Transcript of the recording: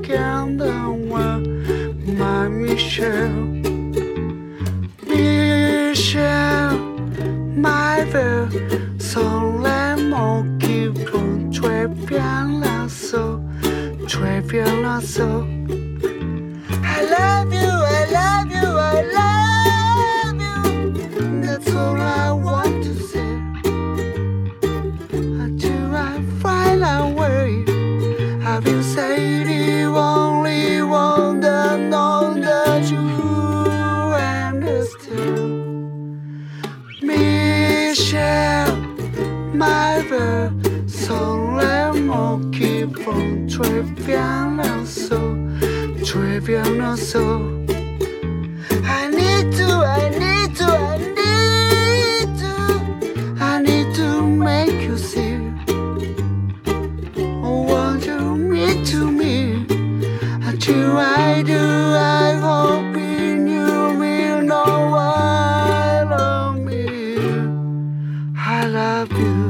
again the world, my Michelle. Michelle, my verre, sans les mots qui vont très bien l'assaut, très bien l'assaut. I love you, I love you, I love you. That's all I want to say. Until I find a way, I've been saying you only want to know that you understand. Michelle, my verre, sans les mots qui vont très bien l'assaut, très bien l'assaut. I need to, I need to, I need to, I need to make you see. Oh, want you me to me. Until I do, I hope in you will know I love me. I love you.